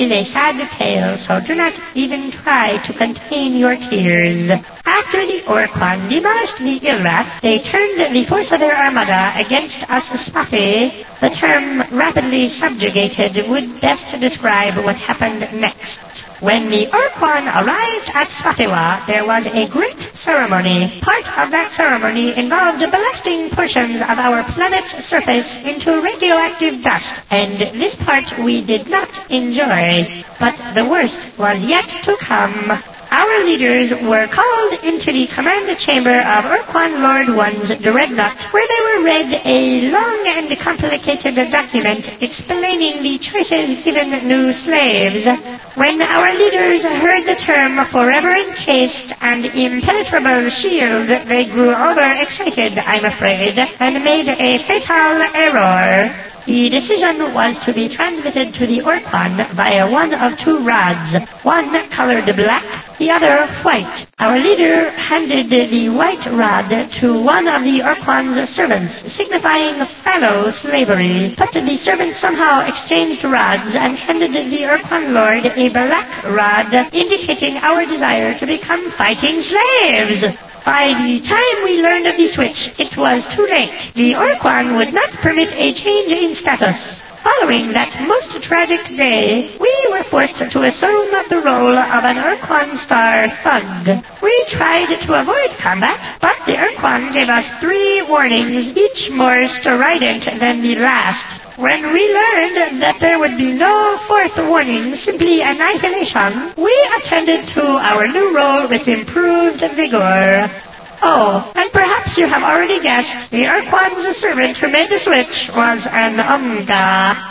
is a sad tale, so do not even try to contain your tears. After the Orquan demolished the Ilrath, they turned the force of their armada against us Spathi. The term rapidly subjugated would best describe what happened next. When the Orquan arrived at Spathiwa, there was a great ceremony. Part of that ceremony involved blasting portions of our planet's surface into radioactive dust, and this part we did not enjoy. But the worst was yet to come. Our leaders were called into the command chamber of Orquan Lord One's dreadnought, where they were read a long and complicated document explaining the choices given new slaves. When our leaders heard the term forever encased and impenetrable shield, they grew overexcited, I'm afraid, and made a fatal error. The decision was to be transmitted to the Orquan via one of two rods, one colored black, the other white. Our leader handed the white rod to one of the Orquan's servants, signifying fallow slavery. But the servant somehow exchanged rods and handed the Orquan lord a black rod, indicating our desire to become fighting slaves. By the time we learned of the switch, it was too late. The Orquan would not permit a change in status. Following that most tragic day, we were forced to assume the role of an Orquan star thug. We tried to avoid combat, but the Orquan gave us 3 warnings, each more strident than the last. When we learned that there would be no 4th warning, simply annihilation, we attended to our new role with improved vigor. Oh, and perhaps you have already guessed, the Orquan's servant who made the switch was an Umga.